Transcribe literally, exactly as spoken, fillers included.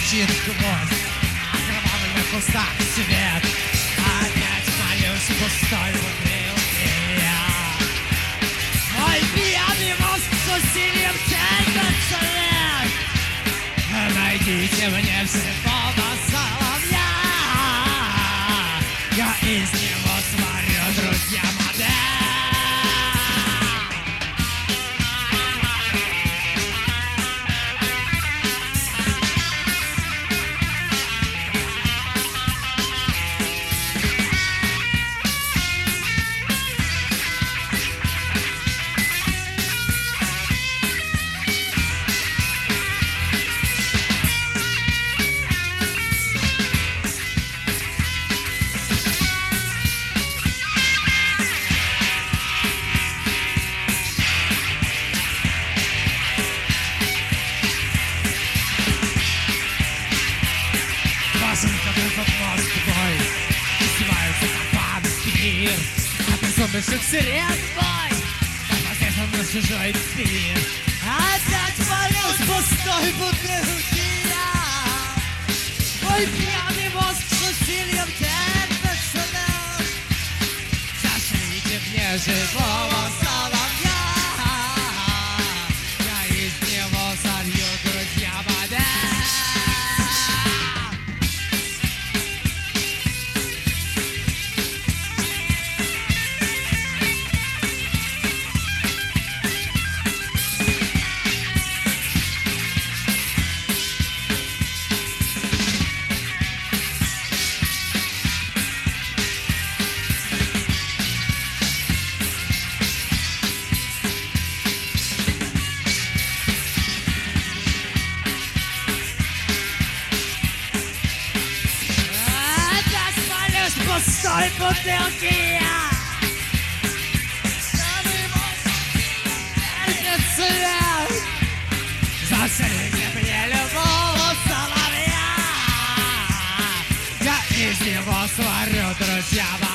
один гвоздь, окровавленный в кустах свет. Опять молюсь в пустой бутылке я. Мой пьяный мозг с усилием тянется лет. Найдите мне слепого соловья, я из него сварю, друзья, модель. Сумасшедших сирен бой, посредством на чужой пир. Опять молюсь пустой бутылки я. Мой пьяный мозг с усилием терпится нам. Зашлите мне живого соловья, я из него солью, друзья, модель. Пустой бутылки я. Этот цвет. Зашлите мне любого соловья, я из него сварю, друзья.